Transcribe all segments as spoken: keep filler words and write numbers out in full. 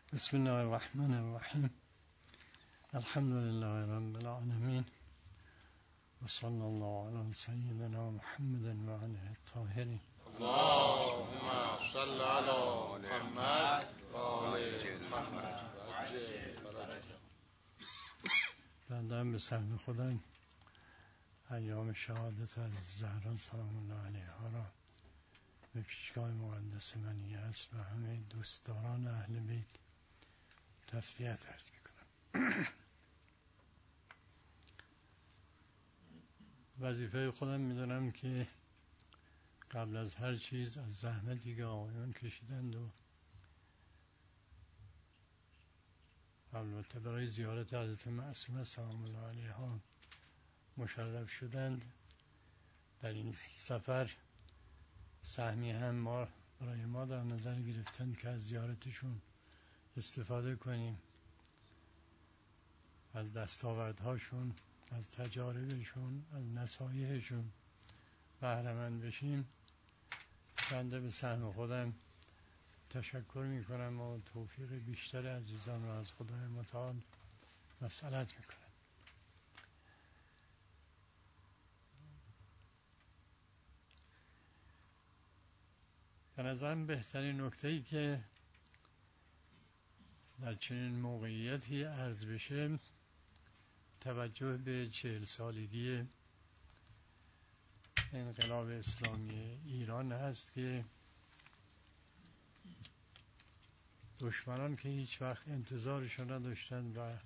بسم الله الرحمن الرحیم. الحمد لله رب العالمین و صلی الله علی سیدنا محمد و آله الطاهرین. اللهم صل علی محمد و آل محمد و عجل فرجهم. بنده به سهم خودم ایام شهادت از زهرا سلام الله علیها را به پیشگاه مقدس منیه است و همه دوستداران اهل بیت تسلیت عرض میکنم. وظیفه خودم میدونم که قبل از هر چیز از زحمتی که آقایان کشیدند و البته برای زیارت حضرت معصومه سلام الله علیها مشرف شدند، در این سفر سهمی هم ما برای ما در نظر گرفتن که از زیارتشون استفاده کنیم، از دستاوردهاشون، از تجاربشون، از نصایحشون بهره مند بشیم. بنده به سهم خودم تشکر میکنم و توفیق بیشتر عزیزان را از خدای متعال مسئلت میکنم. به نظرم بهترین نکته‌ای که در چنین موقعیتی عرض بشه توجه به چهل سالگی انقلاب اسلامی ایران هست که دشمنان که هیچ وقت انتظارشون نداشتند و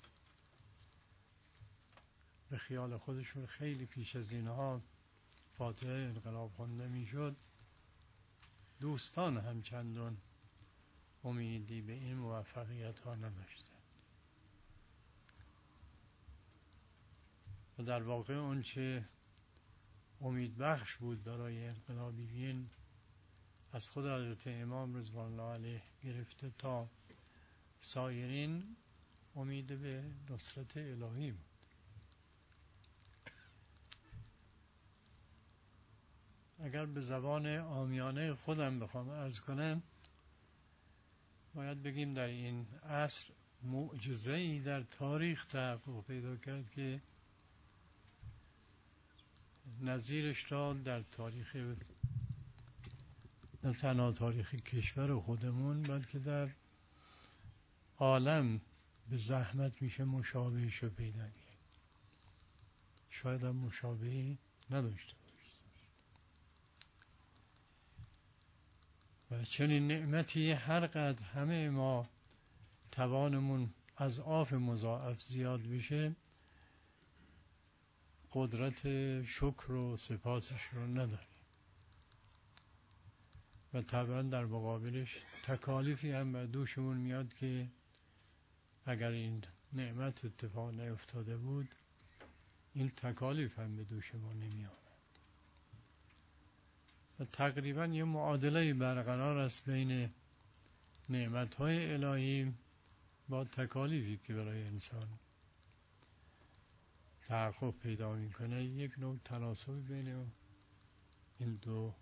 به خیال خودشون خیلی پیش از اینها فاتحه انقلاب خوانده میشد، دوستان هم چندان امیدی به این موفقیت ها نداشتند و در واقع اون چه امید بخش بود برای انقلابیین از خود حضرت امام رضوان الله علیه گرفته تا سایرین امید به نصرت الهی بود. اگر به زبان عامیانه خودم بخوام عرض کنم، باید بگیم در این عصر معجزه‌ای در تاریخ تحقق پیدا کرد که نظیرش را در تاریخ، نه تنها تاریخ کشور خودمون بلکه در عالم به زحمت میشه مشابهش رو پیدا کرد. شاید هم مشابهی نداشته باشه و چنین نعمتی هر قدر همه ما توانمون از آف مضاعف زیاد بشه قدرت شکر و سپاسش رو نداریم و طبعا در مقابلش تکالیفی هم بر دوشمون میاد که اگر این نعمت اتفاق نیفتاده بود این تکالیف هم به دوش ما نمی آمد. و تقریبا یه معادله برقرار است بین نعمت‌های الهی با تکالیفی که برای انسان تحقق پیدا میکنه. یک نوع تناسب بین این دو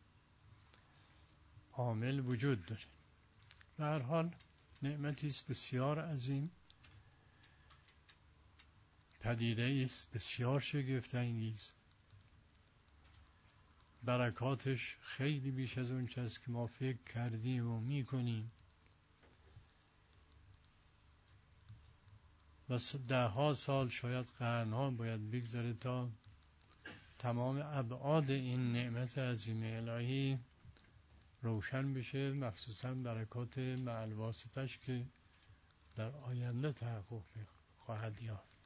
عامل وجود داره. به هر حال نعمتی است بسیار عظیم، پدیده است بسیار شگفت انگیز، برکاتش خیلی بیش از اون چیزی که ما فکر کردیم و میکنیم و ده ها سال شاید قرنها باید بگذره تا تمام ابعاد این نعمت عظیم الهی روشن بشه، مخصوصا برکات مع واسطش که در آینده تحقق خواهد یافت.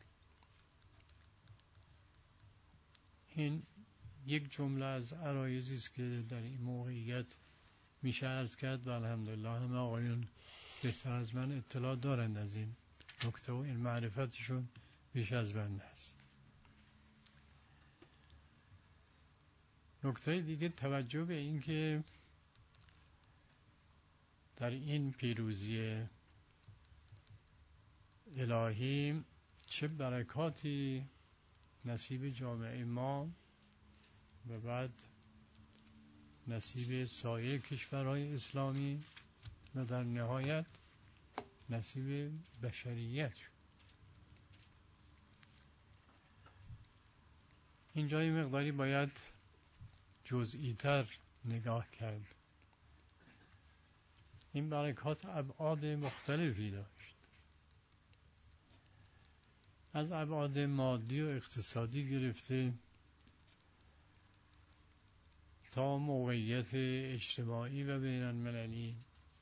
این یک جمله از عرایضی است که در این موقعیت میشه عرض کرد و الحمدلله همه آقایون بهتر از من اطلاع دارند از این نکته و این معرفتشون بیش از بنده است. نکته دیگه توجه به این که در این پیروزی الهی چه برکاتی نصیب جامعه ما و بعد نصیب سایر کشورهای اسلامی و در نهایت نصیب بشریت شد. اینجا یه مقداری باید جزئی تر نگاه کرد. این برکات ابعاد مختلفی داشت، از ابعاد مادی و اقتصادی گرفته تا موقعیت اجتماعی و بین المللی،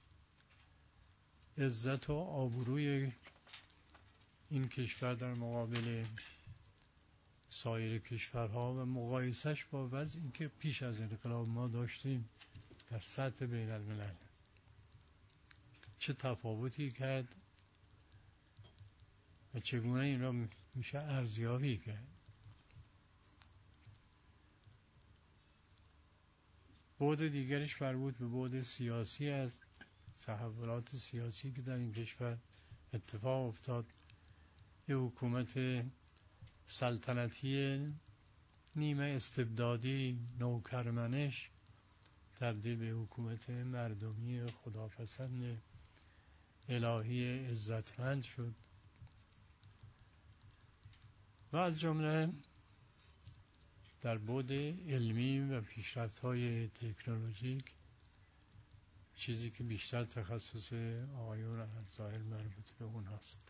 عزت و آبروی این کشور در مقابل سایر کشورها و مقایسش با وضعی که پیش از انقلاب ما داشتیم در سطح بین الملل، چه تفاوتی کرد و چگونه این را میشه ارزیابی کرد. بعد دیگرش مربوط به بعد سیاسی است، تحولات سیاسی که در این کشور اتفاق افتاد. یه حکومت سلطنتی نیمه استبدادی نوکرمنش تبدیل به حکومت مردمی خداپسند الهی عزتمند شد و از جمله در بعد علمی و پیشرفت‌های تکنولوژیک، چیزی که بیشتر تخصص آقایون از ظاهر مربوط به اون هست.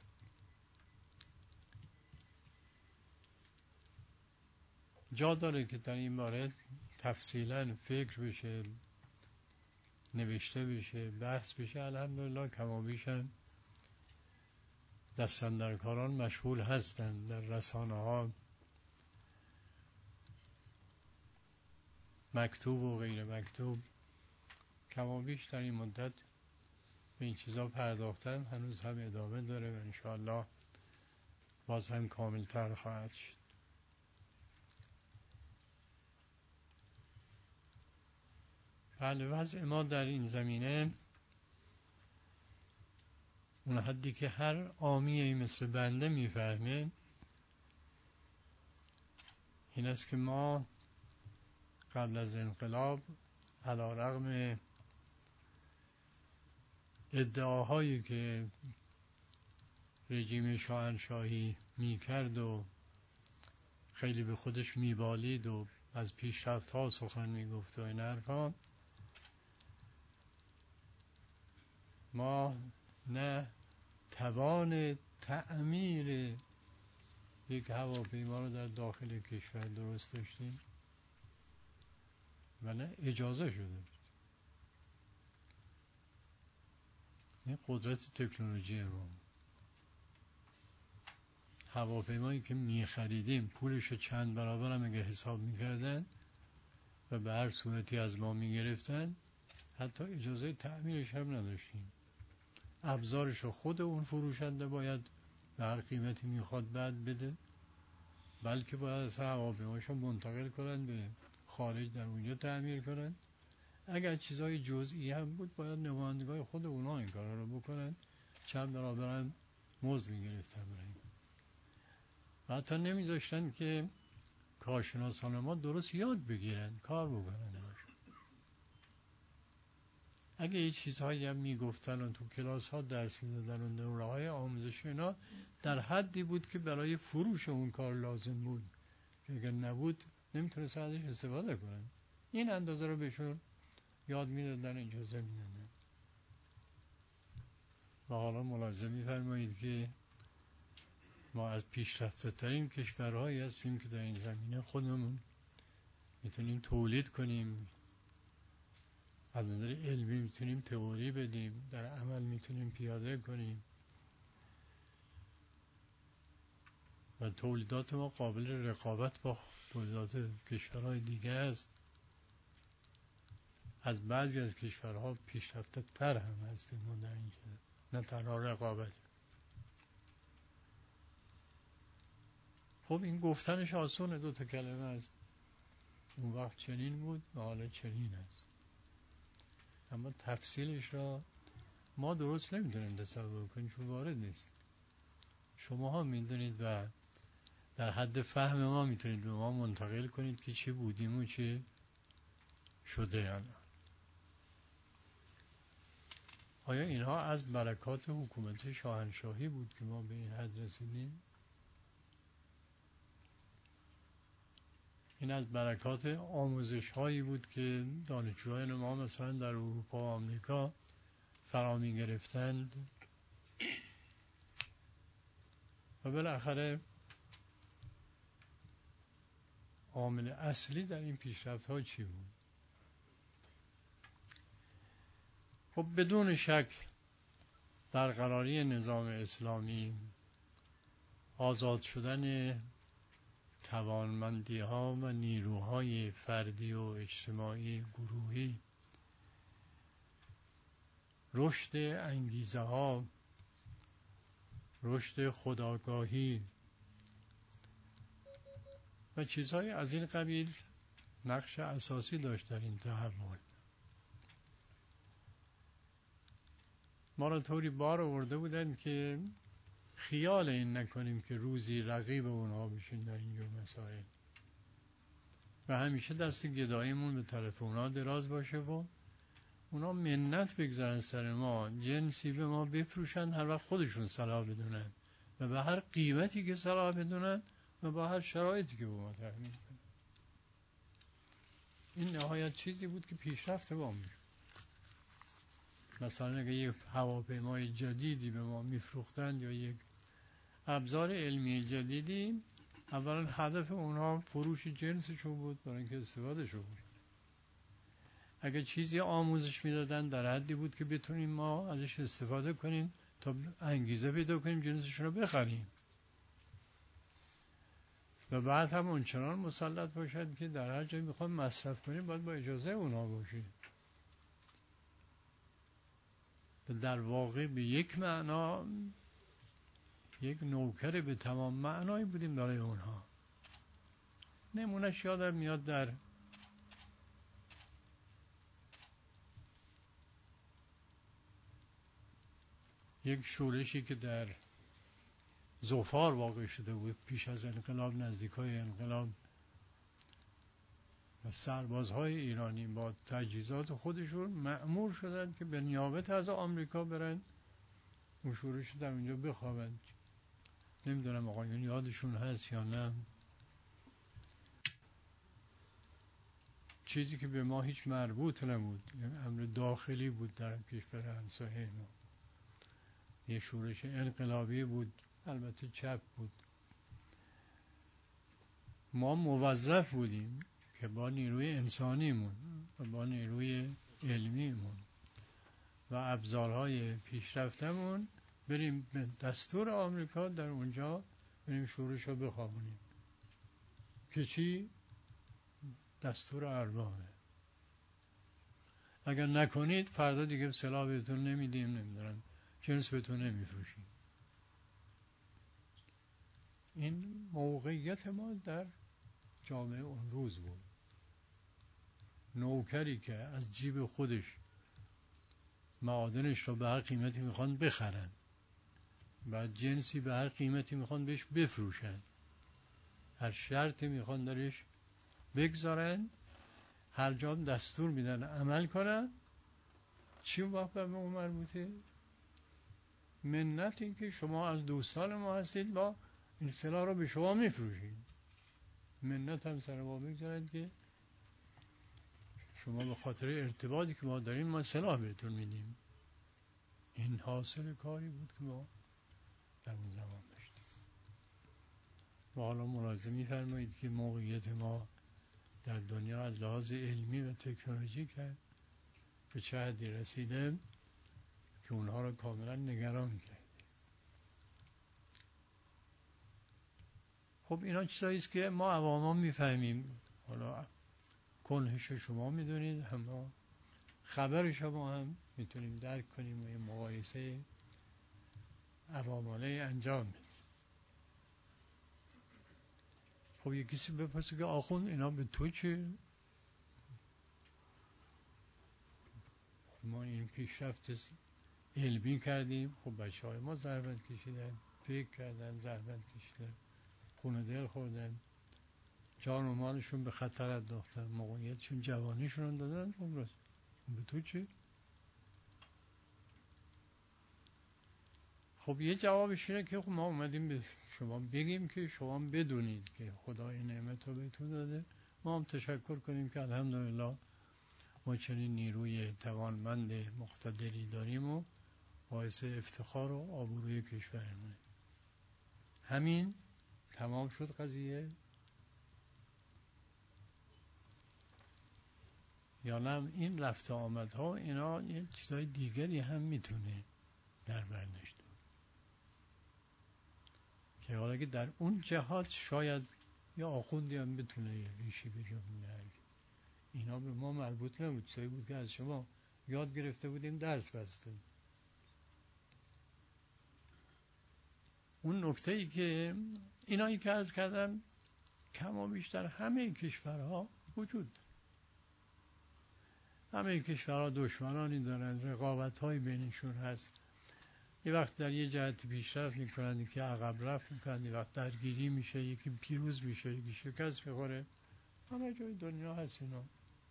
جا داره که در این باره تفصیلاً فکر بشه، نوشته بشه، بحث بشه. الحمدلله کمابیش هم دستاندرکاران مشغول هستند در رسانه ها، مکتوب و غیر مکتوب، کمابیش در این مدت به این چیزا پرداختن. هنوز هم ادامه داره و انشاءالله باز هم کاملتر خواهد شد. بله، وضع ما در این زمینه اون حدی که هر عامیه مثل بنده میفهمه این است که ما قبل از انقلاب علیرغم ادعاهایی که رژیم شاهنشاهی میکرد و خیلی به خودش میبالید و از پیشرفت ها سخن میگفت و این حرفا، ما نه توان تعمیر یک هواپیما رو در داخل کشور درست داشتیم و نه اجازه شده. این قدرت تکنولوژی ما، هواپیمایی که میخریدیم پولشو چند برابر هم اگه حساب میکردن و به هر صورتی از ما میگرفتن، حتی اجازه تعمیرش هم نداشتیم. ابزارشو خود اون فروشنده باید به هر قیمتی میخواد بعد بده، بلکه باید از هواپیماشو منتقل کنن به خارج، در اونجا تعمیر کنن. اگر چیزای جزئی هم بود باید نمایندگان خود اونا این کارا رو بکنن، چند برابر هم مزد میگرفتن برای. و حتی نمیذاشتن که کارشناسان ما درست یاد بگیرن، کار بکنن. اگه یه چیزهایی هم میگفتن و تو کلاس ها درس میدادن و دوره های آموزش اینا در حدی بود که برای فروش اون کار لازم بود، که اگر نبود نمیتونستن ازش استفاده کنن. این اندازه رو بهشون یاد میدادن، اجازه میدادن. و حالا ملاحظه میفرمایید که ما از پیشرفته ترین کشورهایی هستیم که در این زمینه خودمون میتونیم تولید کنیم، از نظر علمی میتونیم تئوری بدیم، در عمل میتونیم پیاده کنیم و تولیدات ما قابل رقابت با تولیدات کشورهای دیگه است. از بعضی از کشورها پیشرفته تر هم هستیم ما در این چیز، نه تنها رقابت. خب این گفتنش آسونه، دو تا کلمه است. اون وقت چنین بود و حالا چنین است، اما تفصیلش را ما درست نمیدونیم تصور کنیم چون وارد نیست. شماها میدونید و در حد فهم ما میتونید به ما منتقل کنید که چی بودیم و چی شده. الان آیا اینها از برکات حکومت شاهنشاهی بود که ما به این حد رسیدیم؟ این از برکات آموزش هایی بود که دانشجویان ما مثلا در اروپا و آمریکا فرا می گرفتند و بالاخره عامل اصلی در این پیشرفت ها چی بود؟ خب بدون شک برقراری نظام اسلامی، آزاد شدن توانمندی ها و نیروهای فردی و اجتماعی گروهی، رشد انگیزه ها، رشد خودآگاهی و چیزهای از این قبیل نقش اساسی داشت در این تحول. ما را طوری بار آورده بودند که خیال این نکنیم که روزی رقیب اونها بشین در اینجور مسائل و همیشه دست گداییمون به طرف اونها دراز باشه و اونا منت بگذارن سر ما، جنسی به ما بفروشن هر وقت خودشون صلاح بدونن و به هر قیمتی که صلاح بدونن و با هر شرایطی که به ما تحمیل کنن. این نهایت چیزی بود که پیشرفت ما میشه. مثلا اگه یک هواپیمای جدیدی به ما میفروختند یا یک ابزار علمی جدیدی، اولا هدف اونها فروش جنسشون بود برای اینکه استفاده شو بود. اگه چیزی آموزش میدادن در حدی بود که بتونیم ما ازش استفاده کنیم تا انگیزه پیدا کنیم جنسشون رو بخریم و بعد هم اونچنان مسلط باشد که در هر جایی میخوام مصرف کنیم باید با اجازه اونها باشید. در واقع به یک معنا یک نوکر به تمام معنایی بودیم برای اونها. نمونهش یادم میاد در یک شورشی که در ظفار واقع شده بود پیش از انقلاب، نزدیکای انقلاب، و سربازهای ایرانی با تجهیزات خودشون مأمور شدند که به نیابت از آمریکا برن اون شورش در اونجا بخوابند. نمیدونم آقایون یادشون هست یا نه. چیزی که به ما هیچ مربوط نبود، یعنی امر داخلی بود در کشور همسایه ما. یه شورش انقلابی بود، البته چپ بود. ما موظف بودیم که با نیروی انسانیمون و با نیروی علمیمون و ابزارهای پیشرفتمون بریم به دستور آمریکا در اونجا بریم شورش رو بخوابونیم که چی؟ دستور اربابه. اگر نکنید فردا دیگه سلاح بهتون نمیدیم، نمیدونم جنس بهتون نمیفروشیم. این موقعیت ما در جامعه اون روز بود. نوکری که از جیب خودش معادنش رو به هر قیمتی میخوان بخرن، بعد جنسی به هر قیمتی میخوان بهش بفروشن، هر شرطی میخوان درش بگذارن، هر جا دستور میدن عمل کنن. چی وقت به اون مربوطه؟ منت این که شما از دوستان ما هستید، با این سلاح رو به شما میفروشید. منت هم سر ما بگذارد که شما به خاطر ارتباطی که ما داریم ما سلاح بهتون میدیم. این حاصل کاری بود که ما در اون زمان داشتیم. و حالا ملاحظه می‌فرمایید که موقعیت ما در دنیا از لحاظ علمی و تکنولوژیک به چه حدی رسیده که اونها رو کاملا نگران کرده. خب اینا چیزایی است که ما عواما میفهمیم. حالا کنهش شما میدونید، اما خبر شما هم میتونیم درک کنیم و یه مقایسه عوامانه انجام بدیم. خب یه کسی بپرسه که آخوند اینا به تو چه؟ ما این پیشرفت علمی کردیم، خب بچه های ما زحمت کشیدن، فکر کردن، زحمت کشیدن، خون دل خوردن، جان و مالشون به خطر انداختن، موقعیتشون، جوانیشون دادن. خب راست به تو چه؟ خب یه جوابش اینه که خب ما اومدیم به شما بگیم که شما بدونید که خدا این نعمت رو بهتون داده، ما هم تشکر کنیم که الحمدلله ما چنین نیروی توانمند مقتدری داریم و باعث افتخار و آبروی کشورمونه. همین تمام شد قضیه یا نه؟ این رفت آمدها اینا یه چیزای دیگری هم میتونه در بر داشته که حالا که در اون جهات شاید یا آخوندی هم بتونه یه ریشی به جا بیاره. اینا به ما مربوط نبود، چیزایی بود که از شما یاد گرفته بودیم درس بسته. اون نکته ای که اینایی که عرض کردم کم و بیشتر همه کشورها وجود، همه کشورها دشمنانی دارن، رقابت های بینشون هست، یه وقت در یه جهت پیشرفت میکنن یکی عقب رفت میکنن، یه وقت درگیری میشه، یکی پیروز میشه یکی شکست میخوره، همه جای دنیا هست اینا.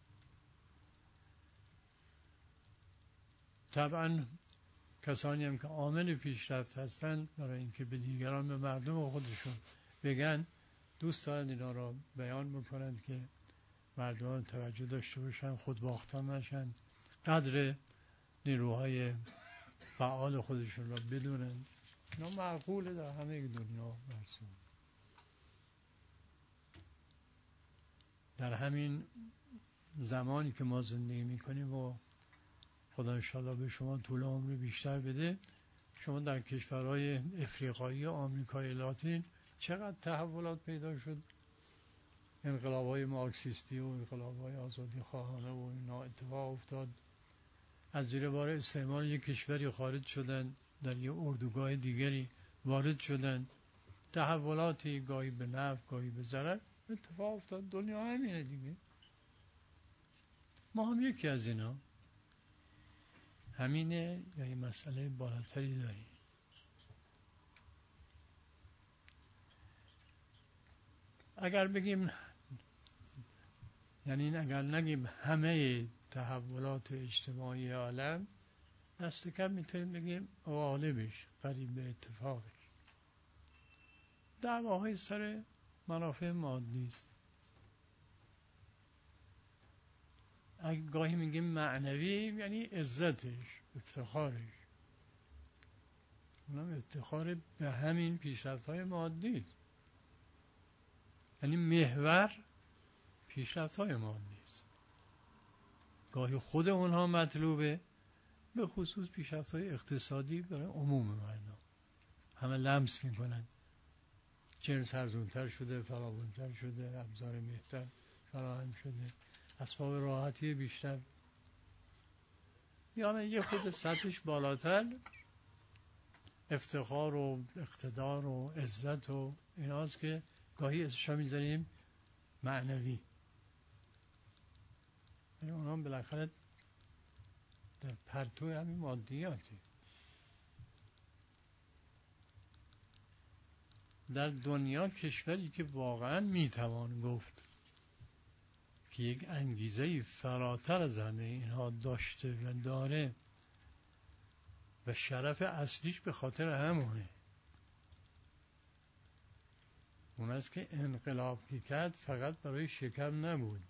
طبعا کسانی هم که عامل پیشرفت هستند برای اینکه به دیگران، به مردم خودشون بگن، دوست دارن اینا را بیان میکنند که مردم توجه داشته باشن، خودباختن نشن، قدر نیروهای فعال خودشون را بدونن. اینا معقوله در همه دنیا مرسوم. در همین زمانی که ما زندگی میکنیم و خدا انشاءالله به شما طول عمر بیشتر بده، شما در کشورهای افریقایی و آمریکای لاتین چقدر تحولات پیدا شد، انقلاب‌های مارکسیستی و انقلاب‌های آزادی خواهانه و اینا اتفاق افتاد، از زیر بار استعمار یک کشوری خارج شدن، در یک اردوگاه دیگری وارد شدن، تحولاتی گاهی به نفع گاهی به ضرر اتفاق افتاد. دنیا همینه دیگه، ما هم یکی از اینا همینه یا یه مسئله بالاتری داریم. اگر بگیم، یعنی اگر نگیم همه تحولات اجتماعی عالم، دست کم میتونیم بگیم غالبش قریب به اتفاقش دعواهای سر منافع مادی است. اگه گاهی میگیم معنوی یعنی عزتش، افتخارش، اونم افتخار به همین پیشرفت‌های مادی است، یعنی محور پیشرفت‌های مادی است. گاهی خود اونها مطلوبه، به خصوص پیشرفت‌های اقتصادی برای عموم مردم، همه لمس میکنن جنس ارزونتر شده، فراوانتر شده، ابزار بهتر فراهم شده، اسباب راحتی بیشتر، یعنی یه خود سطحش بالاتر افتخار و اقتدار و عزت و ایناست که گاهی ازشا میذاریم معنوی. یعنی اونا بالاخره در پرتو همین مادیاتی. در دنیا کشوری که واقعا میتوان گفت که یک انگیزه فراتر از همه اینها داشته و داره و شرف اصلیش به خاطر همونه، اون است که انقلاب که کرد فقط برای شکم نبود،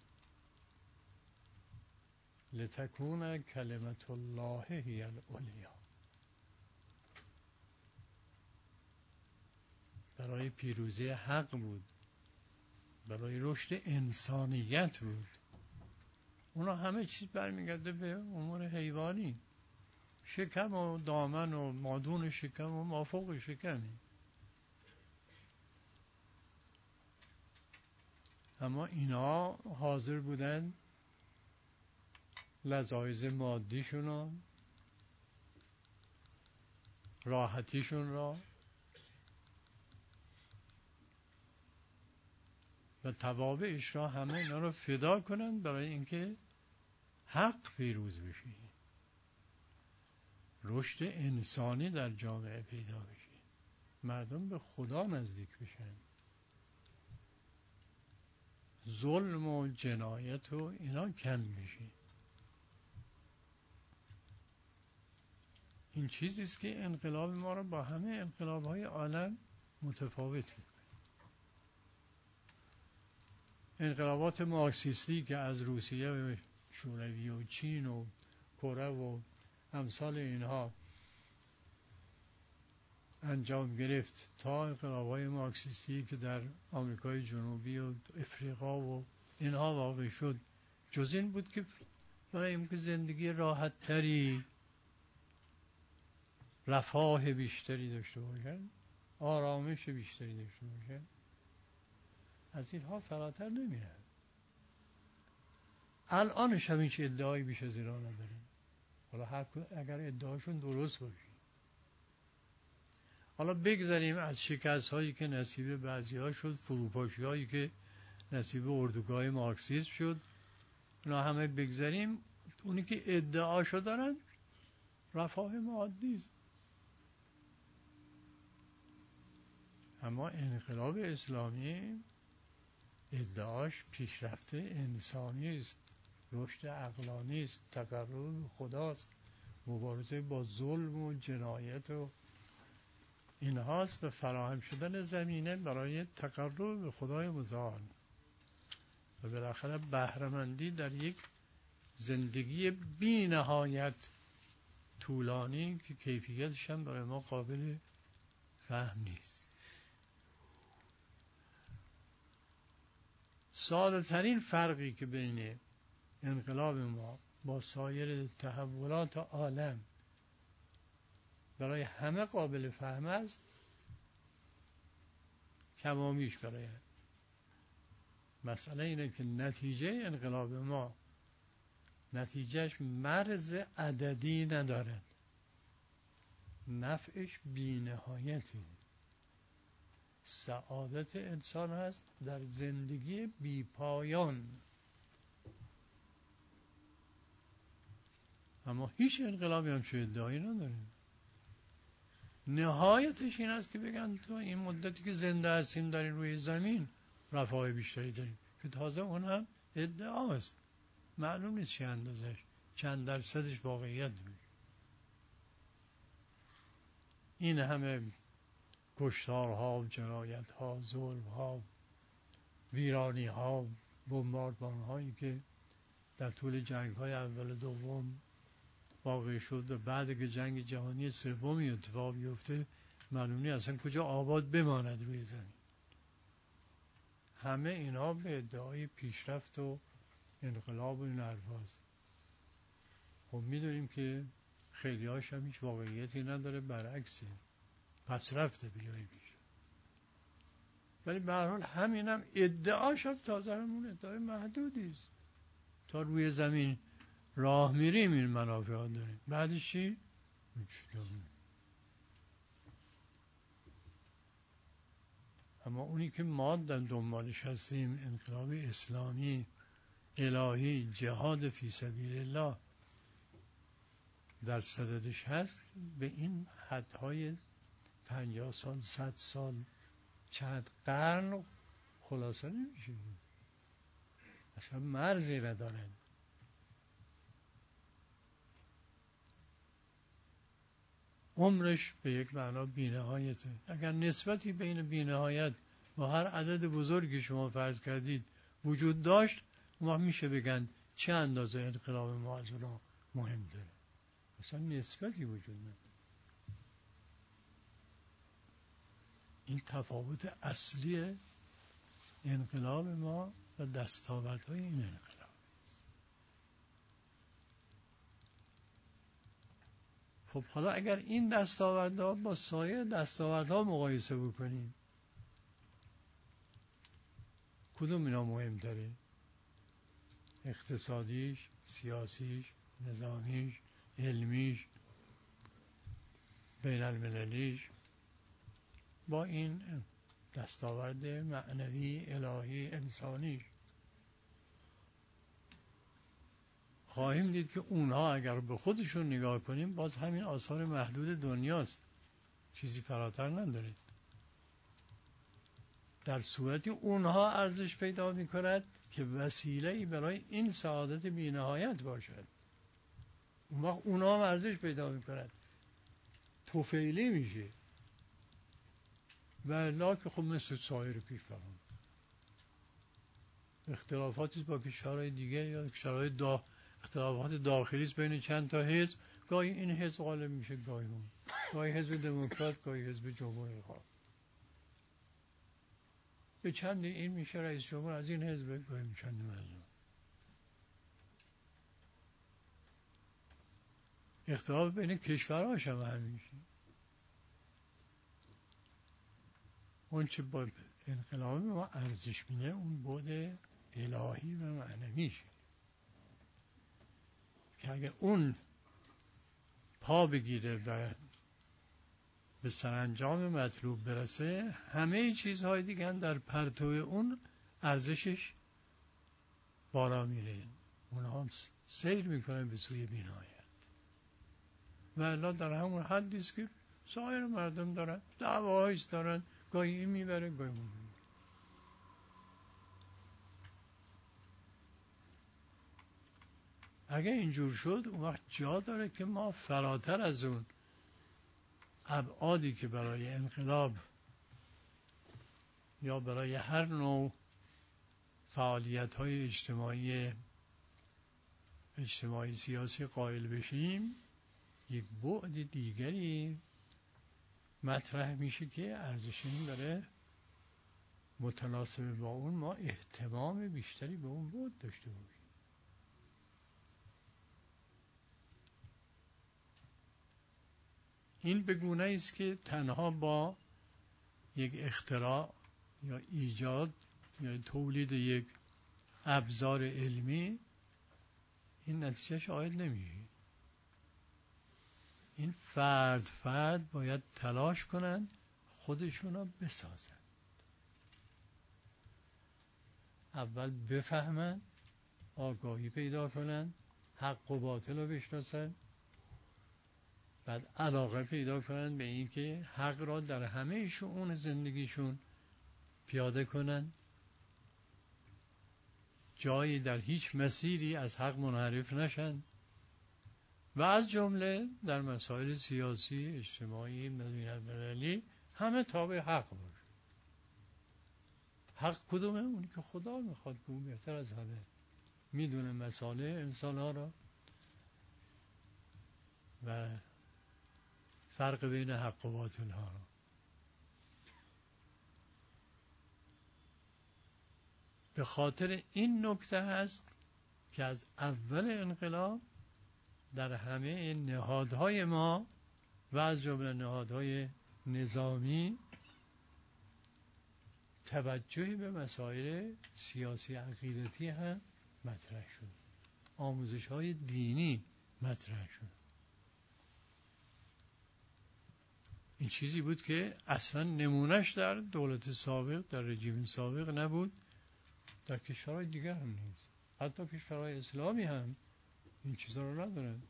لتکون کلمت الله هی العلیا، برای پیروزی حق بود، برای رشد انسانیت بود. اونا همه چیز برمیگرده به امور حیوانی، شکم و دامن و مادون شکم و مافوق شکمی. اما اینا حاضر بودن لذایذ مادیشون و راحتیشون را و توابعش را همه اینا را فدا کنن برای اینکه حق پیروز بشه، رشد انسانی در جامعه پیدا بشه، مردم به خدا نزدیک بشن، ظلم و جنایت و اینا کم بشه. این چیزی است که انقلاب ما را با همه انقلاب‌های عالم متفاوت می‌کنه. انقلابات مارکسیستی که از روسیه و شوروی و چین و کره و امثال اینها انجام گرفت تا انقلاب‌های مارکسیستی که در آمریکای جنوبی و افریقا و اینها واقع شد، جز این بود که برای اینکه زندگی راحت تری، رفاه بیشتری داشته باشن، آرامش بیشتری داشته باشن، از اینها فراتر نمیره. الانش هم هیچ ادعایی بیش از ایران نداریم. حالا هر اگر ادعاشون درست باشه. حالا بگذاریم از شکست هایی که نصیب بعضی ها شد، فروپاشی هایی که نصیب اردوگاه مارکسیسم شد، اونا همه بگذاریم. اونی که ادعاشو دارن رفاه مادی است. اما انقلاب اسلامی ادعاش پیشرفت انسانی است، رشد عقلانی است، تقرب به خداست، مبارزه با ظلم و جنایت و اینهاست و فراهم شدن زمینه برای تقرب به خدای متعال و بالاخره بهره‌مندی در یک زندگی بی نهایت طولانی که کیفیتش هم برای ما قابل فهم نیست. ساده ترین فرقی که بین انقلاب ما با سایر تحولات عالم برای همه قابل فهم است، کمامیش برای هم. مسئله اینه که نتیجه انقلاب ما نتیجهش مرز عددی ندارد، نفعش بی نهایتی. سعادت انسان هست در زندگی بی پایان. اما هیچ انقلابی هم چه ادعایی نداره. نهایتش این است که بگن تو این مدتی که زنده هستیم در این روی زمین رفاه بیشتری داریم، که تازه اون هم ادعاست، معلوم نیست چه اندازش، چند درصدش واقعیت میشه. این همه کشتارها، جنایتها، ظلمها، ویرانیها، بمباردمان‌هایی که در طول جنگ‌های اول و دوم واقع شد و بعد که جنگ جهانی سومی اتفاق بیفته معلوم نیست اصلا کجا آباد بماند روی زمین. همه اینا به ادعای پیشرفت و انقلاب و این حرفاست. خب میدونیم که خیلی هاش هم هیچ واقعیتی نداره، برعکسه، پس رفته بیایی بیشه. ولی به هر حال همینم ادعاش هم تازه همون ادعای محدودی است. تا روی زمین راه میریم این منافعات داریم، بعدش چی؟ اما اونی که ما در دنبالش هستیم، انقلاب اسلامی الهی، جهاد فی سبیل الله در صددش هست، به این حدهای پنجاه سال، صد سال، چند قرن خلاصه نمیشه، اصلا مرزی ندارن. عمرش به یک معنا بی‌نهایته. اگر نسبتی بین بی‌نهایت و هر عدد بزرگی شما فرض کردید وجود داشت، ما میشه بگن چه اندازه انقلاب ما از اونها مهم داره. اصلا نسبتی وجود نداره. این تفاوت اصلی انقلاب ما و دستاوردهای این انقلاب. خب حالا اگر این دستاوردها با سایر دستاوردها مقایسه بکنیم، کدوم اینا مهمتره؟ اقتصادیش، سیاسیش، نظامیش، علمیش، بین المللیش، با این دستاورد معنوی، الهی، انسانیش. خواهیم دید که اونها اگر به خودشون نگاه کنیم باز همین آثار محدود دنیاست، چیزی فراتر نداره. در صورتی اونها ارزش پیدا می کند که وسیله‌ای برای این سعادت بی نهایت باشد. اون وقت اونها ارزش پیدا می کند. توفیلی میشه، و الا که خب مثل سایر کشورها اختلافاتی با کشورهای دیگه یا کشورهای دا اختلافات داخلی است بین چند تا حزب، گاهی این حزب غالب میشه، گاهی اون، گاهی حزب دموکرات، گاهی حزب جمهوری خواه، به چند این میشه رئیس جمهور از این حزب، گاهی چند از اون. اختلاف بین کشورهاش هم همیشه. اون چه با انقلاب ما ارزش میده اون بعد الهی و معنویشه که اگه اون پا بگیره و به سرانجام مطلوب برسه، همه چیزهای دیگه هم در پرتو اون ارزشش بالا میره، اونها هم سیر میکنه به سوی بینایت، و الا در همون حدیست که سایر مردم دارن دعوایش دارن، گاهی این میبره گاهی اون میبره. اگه اینجور شد اون وقت جا داره که ما فراتر از اون ابعادی که برای انقلاب یا برای هر نوع فعالیت‌های اجتماعی اجتماعی سیاسی قائل بشیم، یک بعد دیگری مطرح میشه که ارزش این داره متناسب با اون ما اهتمام بیشتری به اون بعد داشته باشیم. این به گونه‌ای است که تنها با یک اختراع یا ایجاد یا تولید یک ابزار علمی این نتیجهش عاید نمیشه. این فرد فرد باید تلاش کنن خودشون رو بسازن، اول بفهمن، آگاهی پیدا کنن، حق و باطل رو بشناسن، بعد علاقه پیدا کنن به این که حق را در همه شؤون زندگیشون پیاده کنن، جایی در هیچ مسیری از حق منحرف نشن، و از جمله در مسائل سیاسی، اجتماعی، بین‌المللی همه تابع حق باشه. حق کدومه؟ اونی که خدا میخواد، که اون بهتر از همه میدونه مسائل انسان ها را و فرق بین حق و باطل ها را. به خاطر این نکته هست که از اول انقلاب در همه نهادهای ما و از جمله نهادهای نظامی توجه به مسائل سیاسی عقیدتی هم مطرح شد، آموزش های دینی مطرح شد. این چیزی بود که اصلا نمونهش در دولت سابق، در رژیم سابق نبود، در کشورهای دیگر هم نیست، حتی کشورهای اسلامی هم این چیزا رو ندارن.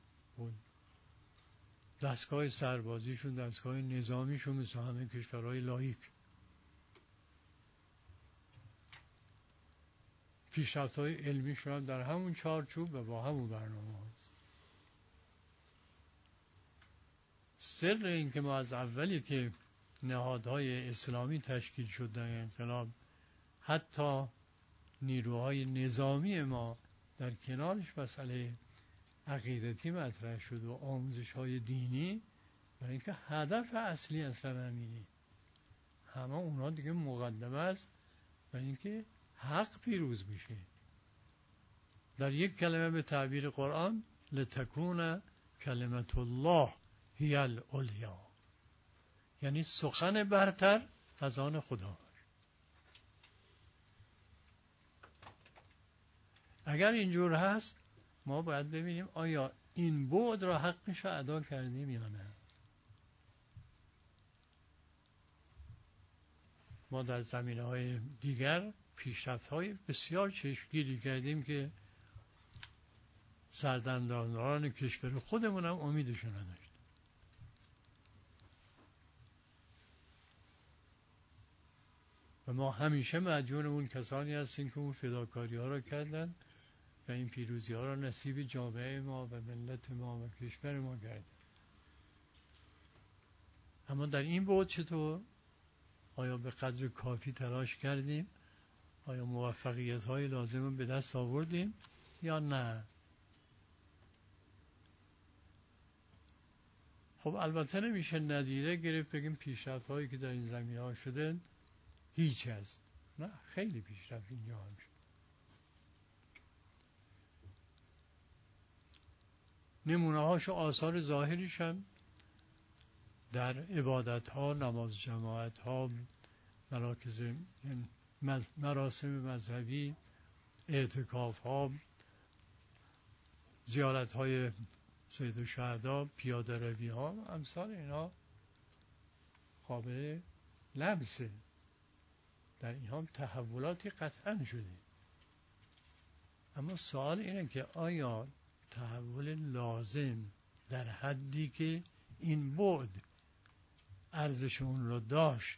دستگاه سربازیشون، دستگاه نظامیشون مثل همه کشورهای لایک. پیشرفت‌های علمیشون هم در همون چارچوب و با همون برنامه هست. سر این که ما از اولی که نهادهای اسلامی تشکیل شد در انقلاب، حتی نیروهای نظامی ما در کنارش مسئله عقیدتی مطرح شد و آموزش های دینی، برای اینکه هدف اصلی اصلا همینه، همه اونا دیگه مقدمه است برای اینکه حق پیروز میشه. در یک کلمه به تعبیر قرآن، لتکون کلمت الله هی العلیا، یعنی سخن برتر از آن خدا. اگر اینجور هست ما باید ببینیم آیا این بعد را حقش را ادا کردیم یا نه. ما در زمینه‌های دیگر پیشرفت‌های بسیار چشمگیری کردیم که سردمداران کشور خودمون هم امیدشون نداشت. و ما همیشه مدیون اون کسانی هستیم که اون فداکاری ها را کردن و این پیروزی ها را نصیب جامعه ما و ملت ما و کشور ما کردن. اما در این بعد چطور؟ آیا به قدر کافی تلاش کردیم؟ آیا موفقیت های لازم رو به دست آوردیم یا نه؟ خب البته نمیشه ندیده گرفت بگیم پیشرفت هایی که در این زمینه ها شده هیچ هست. نه، خیلی پیشرفت اینجا هم شد. نمونه هاش و آثار ظاهریش هم در عبادت ها، نماز جماعت ها، مراکز مراسم مذهبی، اعتکاف ها، زیارت های سید الشهدا، پیاده روی ها، امثال اینا قابل لمسه. در این هم تحولاتی قطعا شده. اما سوال اینه که آیا تحول لازم در حدی که این بعد ارزش اون رو داشت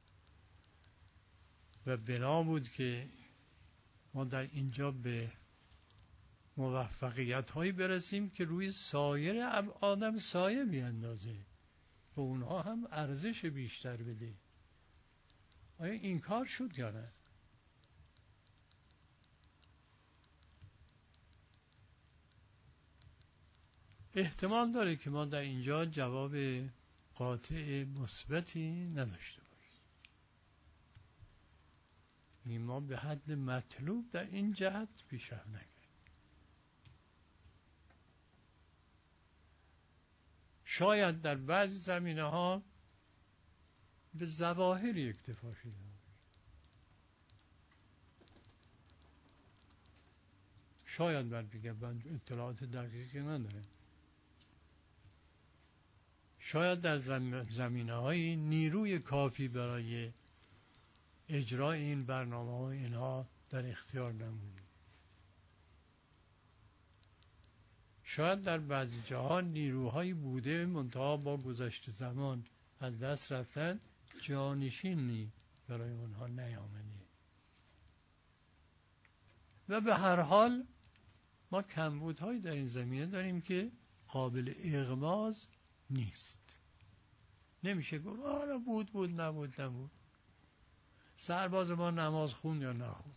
و بنا بود که ما در اینجا به موفقیت هایی برسیم که روی سایر آدم سایه بیاندازه، به اونها هم ارزش بیشتر بده؟ آیا این کار شد یا نه؟ احتمال داره که ما در اینجا جواب قاطع مثبتی نداشته باشیم. ما به حد مطلوب در این جهت پیشرفت نکردیم. شاید در بعضی زمینه ها به ظواهری اکتفا شده. شاید من بگم، من اطلاعات دقیقی ندارم. شاید در زمینه های نیروی کافی برای اجرای این برنامه ها اینها در اختیار نمونده. شاید در بعضی جاها نیروهایی بوده منتها با گذشت زمان از دست رفتن، جانشینی برای اونها نیامده. و به هر حال ما کمبودهایی در این زمینه داریم که قابل اغماض نیست. نمیشه گفت آره بود بود نبود نبود. سرباز ما نماز خوند یا نخوند،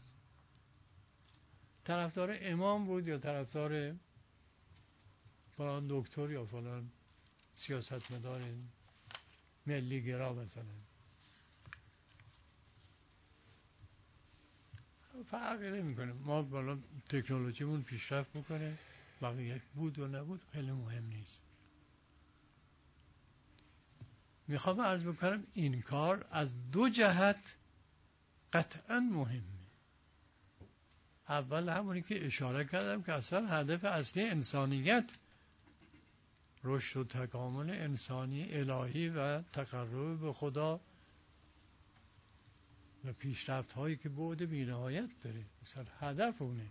طرفدار امام بود یا طرفدار فلان دکتر یا فلان سیاستمدار ملی گرا مثلا، فرقی نمیکنه. ما بالا تکنولوژیمون پیشرفت میکنه، بقیه بود و نبود خیلی مهم نیست. میخوام عرض بکنم این کار از دو جهت قطعا مهمه. اول همونی که اشاره کردم که اصلا هدف اصلی انسانیت رشد و تکامل انسانی الهی و تقرب به خدا و پیشرفت هایی که بعد بی‌نهایت داره، مثلا هدف اونه.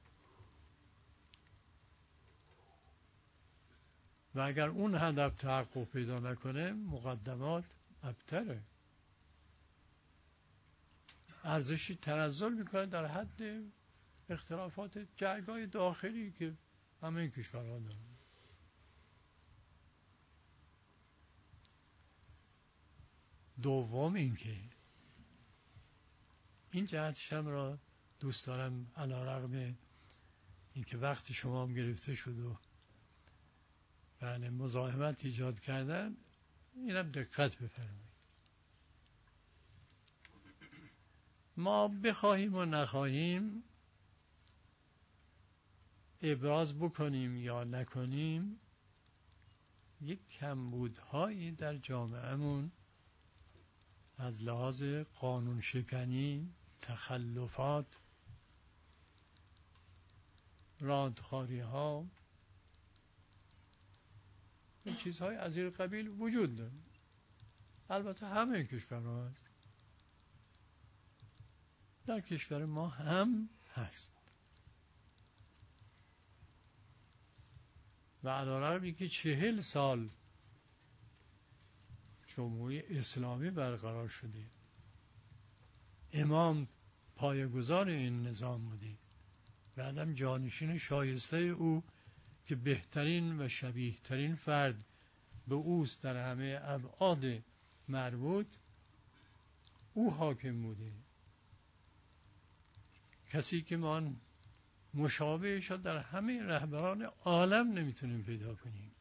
و اگر اون هدف تحقق پیدا نکنه مقدمات ابتره، ارزشی تنزل میکنه در حد اختلافات جنگ‌های داخلی که همه کشورها دارن. دوم اینکه این جهتش هم را دوست دارم علیرغم اینکه وقت شما هم گرفته شد و بله مزاحمت ایجاد کردن، اینم دقت بفرمایید. ما بخواهیم و نخواهیم، ابراز بکنیم یا نکنیم، یک کمبودهایی در جامعهمون از لحاظ قانون شکنی، تخلفات، راندخاری ها این چیزهای از این قبیل وجود داره. البته همه کشورها هست، در کشور ما هم هست. و علیرغم که چهل سال جمهوری اسلامی برقرار شده، امام پایه‌گذار این نظام بوده، بعدم جانشین شایسته او که بهترین و شبیه ترین فرد به اوست در همه ابعاد مربوط، او حاکم بوده. کسی که ما مشابه شد در همه رهبران عالم نمیتونیم پیدا کنیم.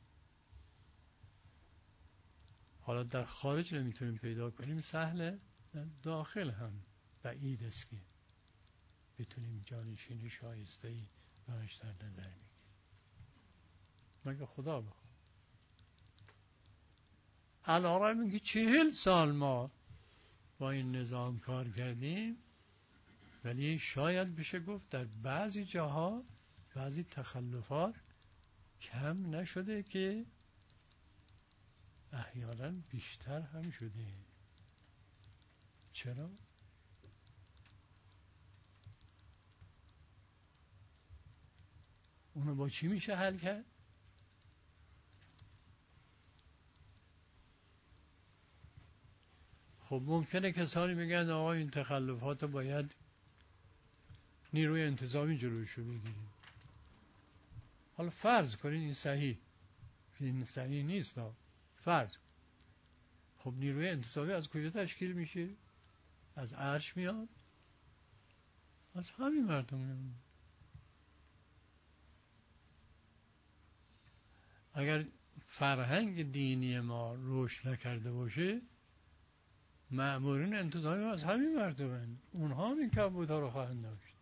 حالا در خارج نمیتونیم پیدا کنیم، سهله، در داخل هم بعید است که بتونیم جانشین شایسته‌ای براش در نظر بگیریم، مگه خدا بخواد. علی‌رغم اینکه چهل سال ما با این نظام کار کردیم، ولی شاید بشه گفت در بعضی جاها بعضی تخلفات کم نشده که احیانا بیشتر هم شده. چرا؟ اونو با چی میشه حل کرد؟ خب ممکنه کسانی بگن آقا این تخلفات باید نیروی انتظامی جلوشو بگیریم. حالا فرض کنید این صحیح، این صحیح نیست ها، فرض. خب نیروی انتظامی از کجا تشکیل میشه؟ از عرش میاد؟ از همین مردم میاد. اگر فرهنگ دینی ما رشد نکرده باشه، مأمورین انتظامی از همین مردم، اونها هم این کمبودها رو خواهند داشت.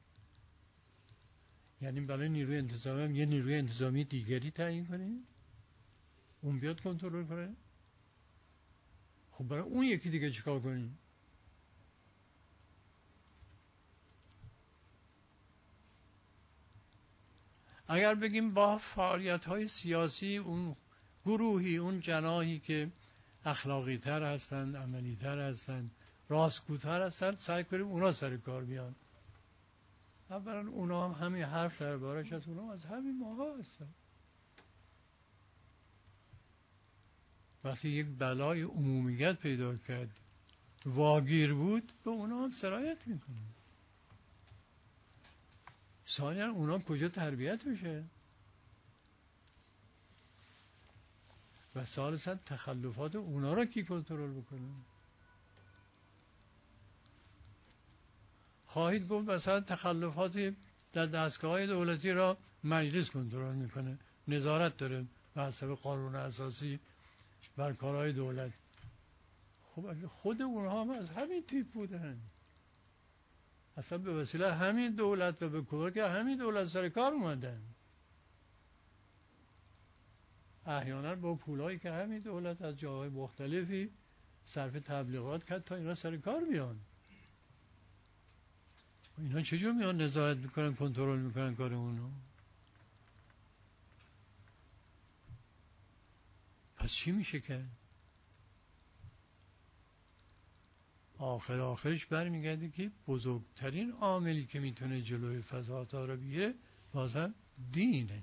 یعنی برای نیروی انتظامی هم یه نیروی انتظامی دیگری تعیین کنیم، اون بیاد کنترل کنه. خب برای اون یکی دیگه چیکار کنیم؟ اگر بگیم با فعالیت‌های سیاسی اون گروهی، اون جناحی که اخلاقی تر هستند، عملی تر هستند، راستگوتر هستند، سعی کنیم اونا سر کار بیان. اولا اونا هم همین حرف دربارش هست، اونا از همین موقع هستن. وقتی یک بلای عمومیت پیدا کرد، واگیر بود، به اونا هم سرایت میکنه. ثانیاً اونا کجا تربیت میشه؟ و ثالثاً تخلفات اونا را کی کنترل بکنه؟ خواهید گفت مثلا تخلفات در دستگاه‌های دولتی را مجلس کنترل میکنه، نظارت داره به حسب قانون اساسی بر کارهای دولت. خب اگه خود اونها هم از همین تیپ بودن، اصلا به وسیله همین دولت و به کمک همین دولت سر کار اومدن، احیانا با پولایی که همین دولت از جاهای مختلفی صرف تبلیغات کرد تا اینا سر کار بیان. اینا چجور میان نظارت میکنن، کنترل میکنن کار اونو؟ پس چی میشه که آخر آخرش برمیگرده که بزرگترین عاملی که میتونه جلوی فساد ها رو بگیره بازم دینه.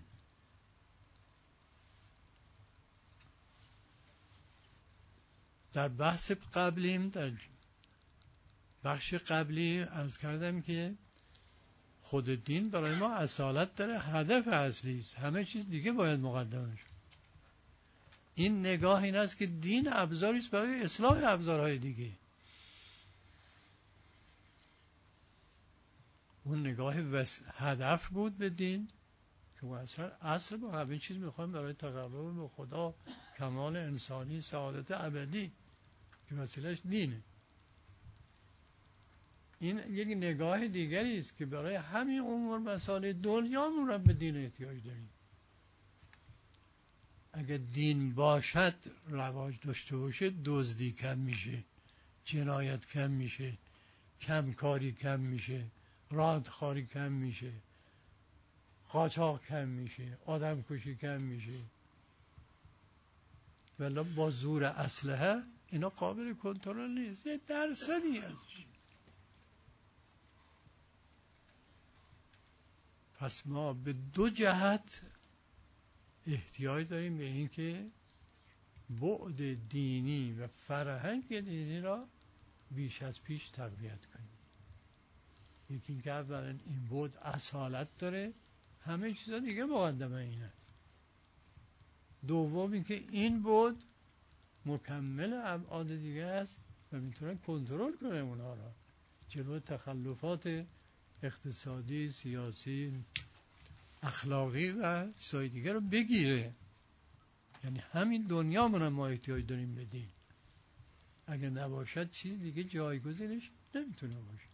در بحث قبلیم، در بخش قبلی عرض کردم که خود دین برای ما اصالت داره، هدف اصلی است، همه چیز دیگه باید مقدمش. این نگاه این است که دین ابزاری است برای اصلاح ابزارهای دیگه. اون نگاه وس... هدف بود به دین که اصلا اصل با همه چیز میخوایم برای تقرب به خدا، کمال انسانی، سعادت ابدی، که وسیلهش دینه. این یک نگاه دیگری است که برای همین امور مسائل دنیامون رو به دین احتیاج داریم. اگر دین باشد، رواج داشته باشه، دزدی کم میشه، جنایت کم میشه، کمکاری کم میشه، رانتخاری کم میشه، قاچاق کم میشه، آدم کشی کم میشه. ولی با زور اسلحه اینا قابل کنترل نیست، یه درصدی ازش. پس ما به دو جهت احتیاج داریم به این که بعد دینی و فرهنگ دینی را بیش از پیش تقویت کنیم. یکی این که اولا این بعد اصالت داره، همه چیزا دیگه مقدمه این است. دوم این که این بعد مکمل ابعاد دیگه است و میتونه کنترل کنه اونها را، جلو تخلفات اقتصادی، سیاسی، اخلاقی و چیزهای دیگه رو بگیره. یعنی همین دنیا من ما احتیاج داریم به دین. اگر نباشد چیز دیگه جایگزینش نمیتونه باشه.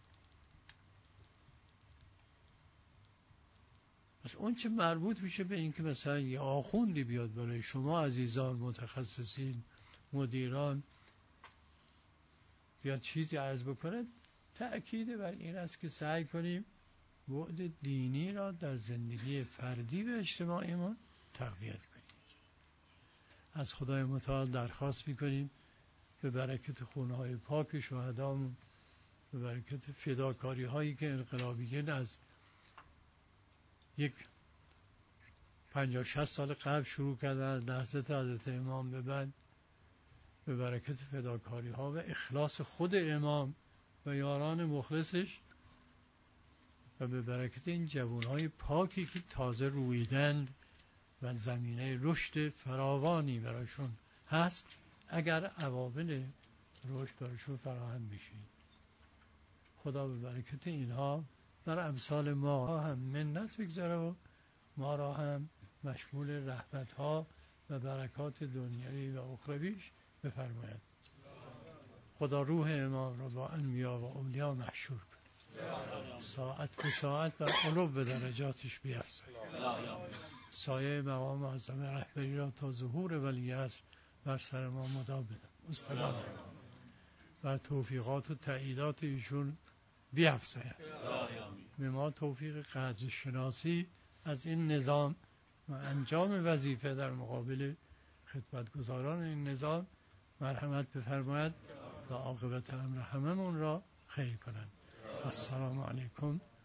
پس اون چه مربوط میشه به این که مثلا یه آخوندی بیاد برای شما عزیزان متخصصین مدیران بیاد چیزی عرض بکنه، تأکید بر این است که سعی کنیم بعد دینی را در زندگی فردی و اجتماعیمون تقویت کنیم. از خدای متعال درخواست میکنیم به برکت خونهای پاک شهدامون، به برکت فداکاری هایی که انقلابیین از یک پنجاه شصت سال قبل شروع کردن، از نهضت حضرت امام به بعد، به برکت فداکاری ها و اخلاص خود امام و یاران مخلصش و به برکت این جوان های پاکی که تازه رویدند و زمینه رشد فراوانی برایشون هست، اگر عوامل رشد برایشون فراهم بشه. خدا به برکت اینها بر امثال ما هم منت بگذاره و ما را هم مشمول رحمت ها و برکات دنیایی و اخرویش بفرماید. خدا روح امام را با انبیا و اولیا محشور کنه، ساعت به ساعت بر علو و درجاتش بیفزاید، سایه مقام اعظم رهبری را تا ظهور ولی عصر بر سر ما مدام بده، مستدام بر توفیقات و تأییدات ایشون بیفزاید. به ما توفیق قدر شناسی از این نظام و انجام وظیفه در مقابل خدمتگزاران این نظام مرحمت بفرماید و عاقبت امر هممون را خیر کنند. السلام علیکم